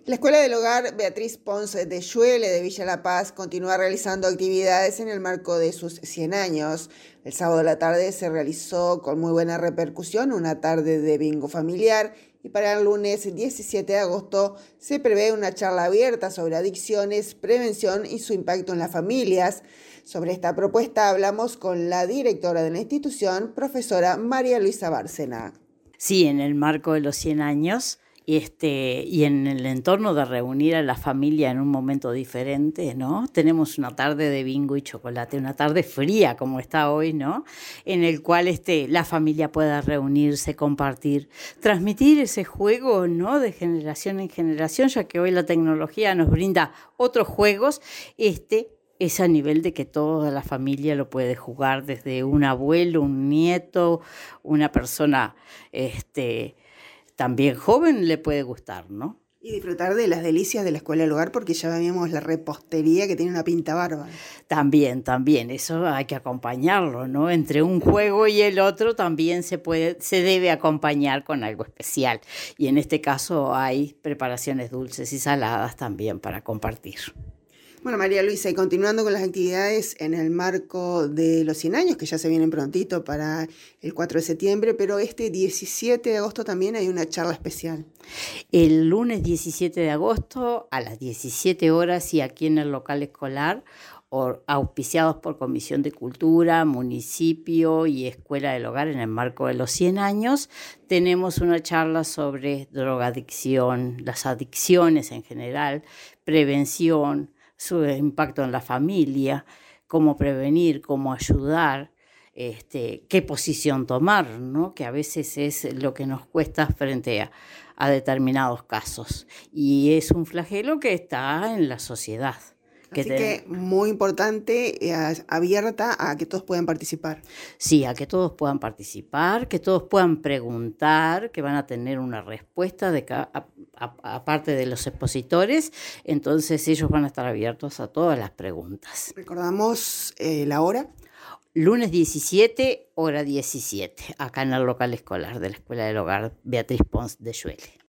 La Escuela del Hogar Beatriz Ponce de Lluele de Villa La Paz continúa realizando actividades en el marco de sus 100 años. El sábado a la tarde se realizó con muy buena repercusión una tarde de bingo familiar y para el lunes 17 de agosto se prevé una charla abierta sobre adicciones, prevención y su impacto en las familias. Sobre esta propuesta hablamos con la directora de la institución, profesora María Luisa Bárcena. Sí, en el marco de los 100 años y en el entorno de reunir a la familia en un momento diferente, ¿no? Tenemos una tarde de bingo y chocolate, una tarde fría como está hoy, ¿no? En el cual la familia pueda reunirse, compartir, transmitir ese juego, ¿no? De generación en generación, ya que hoy la tecnología nos brinda otros juegos, es a nivel de que toda la familia lo puede jugar, desde un abuelo, un nieto, una persona también joven le puede gustar, ¿no? Y disfrutar de las delicias de la Escuela del Hogar, porque ya vimos la repostería que tiene una pinta bárbara. También, eso hay que acompañarlo, ¿no? Entre un juego y el otro también se debe acompañar con algo especial. Y en este caso hay preparaciones dulces y saladas también para compartir. Bueno, María Luisa, y continuando con las actividades en el marco de los 100 años, que ya se vienen prontito para el 4 de septiembre, pero este 17 de agosto también hay una charla especial. El lunes 17 de agosto a las 17 horas y aquí en el local escolar, auspiciados por Comisión de Cultura, Municipio y Escuela del Hogar en el marco de los 100 años, tenemos una charla sobre drogadicción, las adicciones en general, prevención, su impacto en la familia, cómo prevenir, cómo ayudar, qué posición tomar, ¿no? Que a veces es lo que nos cuesta frente a determinados casos. Y es un flagelo que está en la sociedad. Así que muy importante, abierta a que todos puedan participar. Sí, a que todos puedan participar, que todos puedan preguntar, que van a tener una respuesta aparte de los expositores, entonces ellos van a estar abiertos a todas las preguntas. ¿Recordamos la hora? Lunes 17, hora 17, acá en el local escolar de la Escuela del Hogar Beatriz Ponce de Lluele.